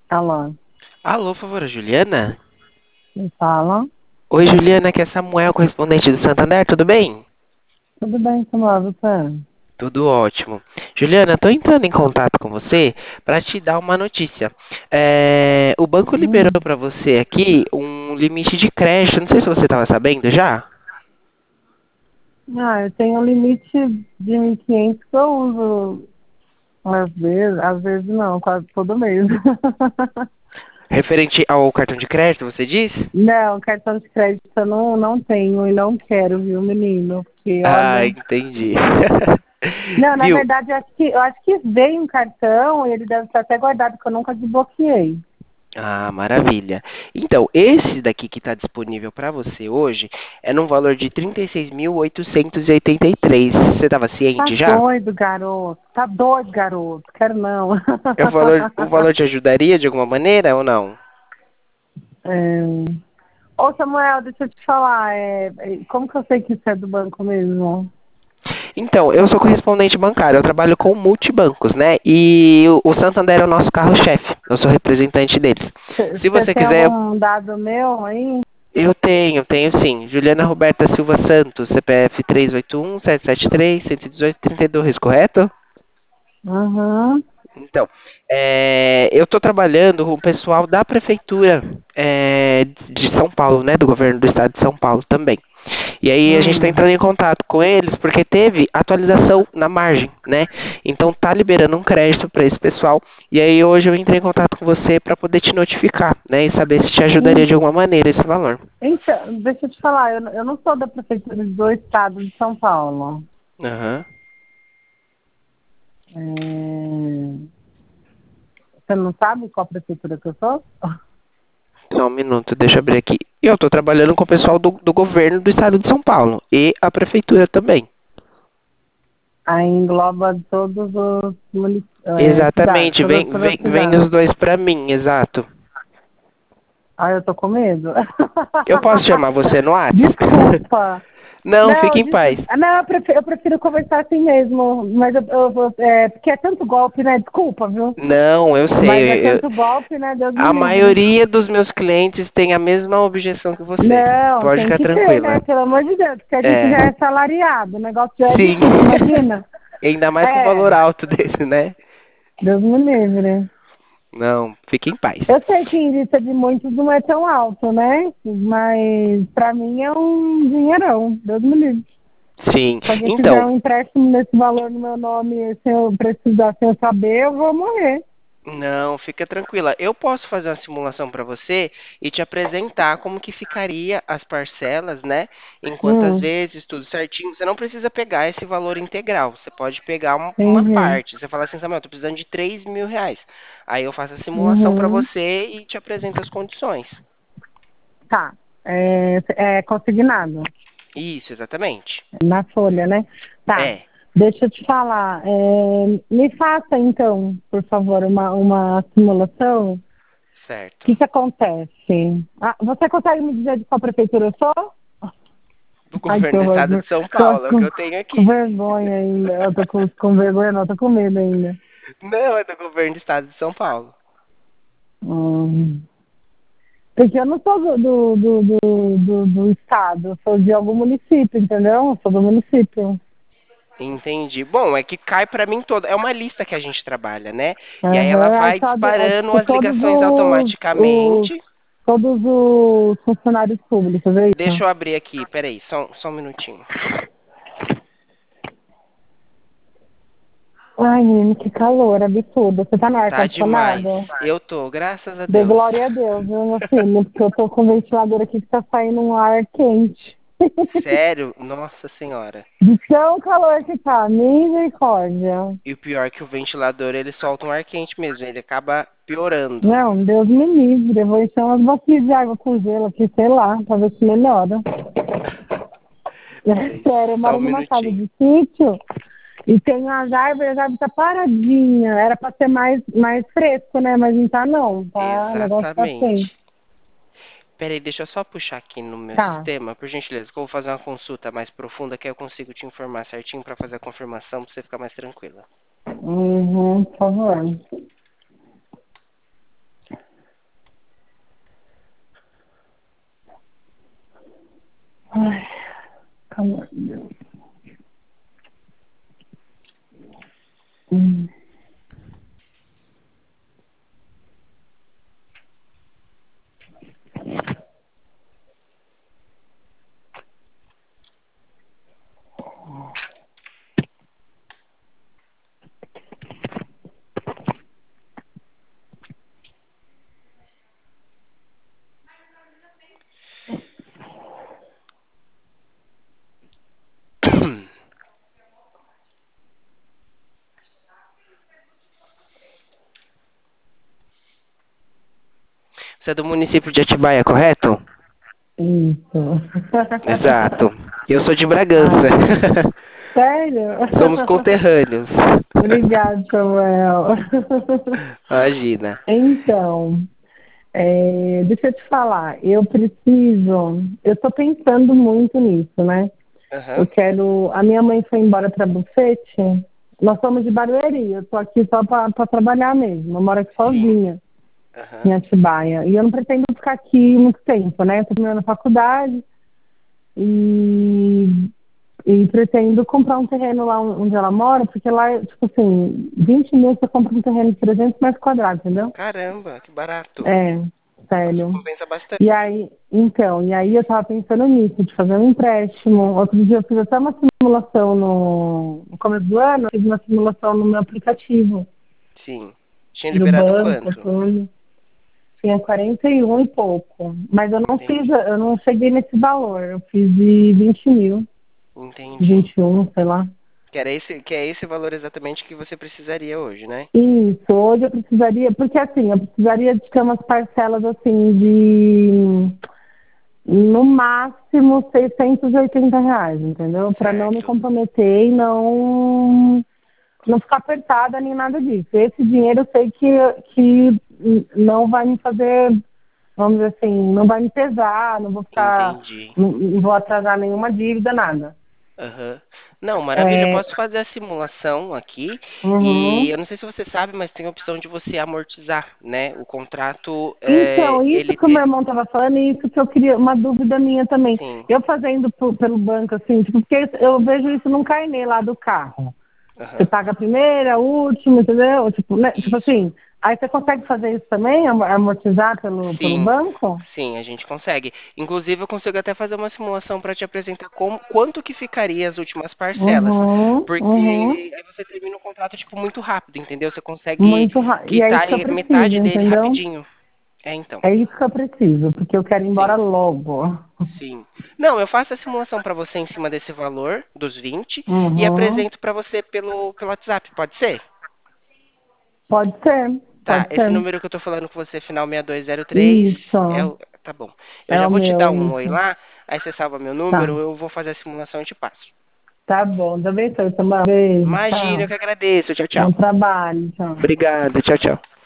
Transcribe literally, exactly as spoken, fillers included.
Alô, Alô, por favor, Juliana? me fala. Oi, Juliana, aqui é Samuel, correspondente do Santander, tudo bem? Tudo bem, Samuel, você? Tudo ótimo. Juliana, estou entrando em contato com você para te dar uma notícia. É, o banco liberou Hum. para você aqui um limite de crédito, não sei se você estava sabendo já. Ah, eu tenho um limite de mil e quinhentos que eu uso às vezes, às vezes não, quase todo mês. Referente ao cartão de crédito, você diz? Não, cartão de crédito eu não, não tenho e não quero, viu, menino? Porque, Ah, olha... entendi. Não, na Viu? verdade, eu acho que, eu acho que veio um cartão e ele deve estar até guardado, que eu nunca desbloqueei. Ah, maravilha. Então, esse daqui que está disponível para você hoje é num valor de trinta e seis mil oitocentos e oitenta e três. Você estava Tá ciente já? doido, garoto. Tá doido, garoto. Quero não. É o valor, o valor te ajudaria de alguma maneira ou não? É... Ô, Samuel, deixa eu te falar, é, é, como que eu sei que isso é do banco mesmo? Então, eu sou correspondente bancário, eu trabalho com multibancos, né? E o, o Santander é o nosso carro-chefe, eu sou representante deles. Se Você você tem quiser, algum dado meu aí? eu tenho, tenho sim. Juliana Roberta Silva Santos, C P F três oito um, sete sete três, um um oito, três dois, correto? Uhum. Então, é, eu estou trabalhando com o pessoal da prefeitura é, de São Paulo, né, do governo do estado de São Paulo também. E aí a gente está Hum. entrando em contato com eles porque teve atualização na margem, né? Então tá liberando um crédito para esse pessoal. E aí hoje eu entrei em contato com você para poder te notificar, né, e saber se te ajudaria Hum. de alguma maneira esse valor. Então, deixa eu te falar, eu, eu não sou da prefeitura do estado de São Paulo. Aham. É, você não sabe qual prefeitura que eu sou? Só um minuto, deixa eu abrir aqui. Eu estou trabalhando com o pessoal do, do governo do estado de São Paulo e a prefeitura também. Aí engloba todos os munic... é, cidades, Exatamente, todas, vem, todas vem, as vem os cidades. dois pra mim, exato. Ah, eu tô com medo. Eu posso chamar você no WhatsApp? Desculpa. Não, Não, fique em desculpa. paz. Ah, não, eu prefiro, eu prefiro conversar assim mesmo. Mas eu, eu, eu- é, porque é tanto golpe, né? Desculpa, viu? Não, eu Mas é sei. eu- tanto golpe, né? Deus me a livre. maioria dos meus clientes tem a mesma objeção que você. Não, Pode tem ficar que ter, tranquila. né? Pelo amor de Deus, porque a gente É, já é salariado. O negócio já é sim. difícil, imagina. Ainda mais com o É, valor alto desse, né? Deus me livre. Não, fique em paz. Eu sei que em vista de muitos não é tão alto, né? Mas pra mim é um dinheirão. Deus me livre. Sim. Se alguém fizer Então, um empréstimo nesse valor no meu nome, se eu precisar, sem eu saber, eu vou morrer. não, fica tranquila. Eu posso fazer uma simulação para você e te apresentar como que ficaria as parcelas, né? Em quantas Hum, vezes, tudo certinho. Você não precisa pegar esse valor integral. Você pode pegar um- uma entendi. parte. Você fala assim, Samuel, eu tô precisando de três mil reais. Aí eu faço a simulação para Uhum. você e te apresento as condições. Tá. É, é consignado. Isso, exatamente. Na folha, né? Tá. É, Deixa eu te falar. é, me faça, então, por favor, uma, uma simulação. O certo. que, que acontece? Ah, você consegue me dizer de qual prefeitura eu sou? Do Ai, que governo do horror. estado de São Tô Paulo, é o que com, eu tenho com aqui. vergonha ainda. Eu tô com, com vergonha, não, tô com medo ainda. Não, é do governo do estado de São Paulo. Hum. Porque eu não sou do, do, do, do, do, do estado, eu sou de algum município, entendeu? Eu sou do município. Entendi. Bom, é que cai pra mim toda. É uma lista que a gente trabalha, né? E aí ela Aham, aí vai só de- é disparando tipo as todos ligações os, os, automaticamente. todos os funcionários públicos, é isso? Deixa eu abrir aqui, peraí, só, só um minutinho. Ai, menino, que calor absurdo. Você tá no Tá demais. ar-condicionado? Eu tô, graças a Dê Deus. glória a Deus, viu, meu filho? Porque eu tô com o ventilador aqui que tá saindo um ar quente. Sério? Nossa senhora. De tão calor que tá, misericórdia. E o pior é que o ventilador ele solta um ar quente mesmo, ele acaba piorando. Não, Deus me livre. Eu vou encher umas boquinhas de água com gelo aqui, sei lá, pra ver se melhora. É Peraí, sério, eu só um moro numa casa minutinho. de sítio e tem umas árvores, a árvore tá paradinha. Era pra ser mais, mais fresco, né? Mas não tá não, tá? O negócio tá feio. Exatamente. Peraí, deixa eu só puxar aqui no meu Tá. sistema, por gentileza, que eu vou fazer uma consulta mais profunda, que aí eu consigo te informar certinho pra fazer a confirmação, pra você ficar mais tranquila. Uhum, por favor. Ai, calma. Deus. Hum. Você é do município de Atibaia, correto? Isso. Exato. Eu sou de Bragança. Ai, sério? Somos conterrâneos. Obrigada, Samuel. Imagina. Então, é, deixa eu te falar, eu preciso, eu estou pensando muito nisso, né? Eu Aham. quero. A minha mãe foi embora para Bufete. Nós somos de Barueri. Eu estou aqui só para trabalhar mesmo. Eu moro aqui Sim. sozinha, em Aham. Atibaia. E eu não pretendo ficar aqui muito tempo, né? Estou terminando a faculdade e, e pretendo comprar um terreno lá onde ela mora, porque lá, é, tipo assim, vinte mil você compra um terreno de trezentos metros quadrados, entendeu? Caramba, que barato. É, Nossa, sério. compensa bastante. E aí, então, e aí eu tava pensando nisso, de fazer um empréstimo. Outro dia eu fiz até uma simulação no, no começo do ano, eu fiz uma simulação no meu aplicativo Sim. Tinha do liberado banco, quanto? tudo. Tinha quarenta e um e pouco. Mas eu não fiz, Entendi. eu não cheguei nesse valor. Eu fiz de vinte mil, Entendi. vinte e um, sei lá. Que era esse, que é esse valor exatamente que você precisaria hoje, né? Isso, hoje eu precisaria, porque assim, eu precisaria de ter umas parcelas assim de no máximo seiscentos e oitenta reais, entendeu? Para não me Certo. comprometer e não, não ficar apertada nem nada disso. Esse dinheiro eu sei que, que não vai me fazer, vamos dizer assim, não vai me pesar, não vou ficar, Entendi. não, não vou atrasar nenhuma dívida, nada. Aham. Não, maravilha. Eu É, posso fazer a simulação aqui e uhum. eu não sei se você sabe, mas tem a opção de você amortizar, né? O contrato, é, Então, isso ele que o meu ter... irmão estava falando, e isso que eu queria, uma dúvida minha também. Sim. Eu fazendo por- pelo banco, assim, tipo, porque eu vejo isso num carnê lá do carro. Você Aham. paga a primeira, a última, entendeu? Tipo, né? Tipo Isso. assim, aí você consegue fazer isso também, am- amortizar pelo, pelo Sim, banco? sim, a gente consegue. Inclusive, eu consigo até fazer uma simulação para te apresentar como, quanto que ficaria as últimas parcelas. Uhum, uhum. Porque aí você termina o contrato, tipo, muito rápido, entendeu? Você consegue Muito ra... E é isso quitar que eu preciso, metade dele entendeu? rapidinho. É, então. É isso que eu preciso, porque eu quero ir embora Sim, logo. sim. Não, eu faço a simulação para você em cima desse valor, dos vinte, e Uhum. apresento para você pelo, pelo WhatsApp, pode ser? Pode ser, Tá, pode esse ser. número que eu tô falando com você, final seis dois zero três, é Isso, o... Tá bom. Eu é já o vou te meu, dar um oi isso. lá, aí você salva meu número, Tá, eu vou fazer a simulação e te passo. tá bom. Também foi, Samuel. Beijo, Imagina, eu tchau. que agradeço. Tchau, Bom tchau. trabalho, tchau. Obrigado, tchau, tchau.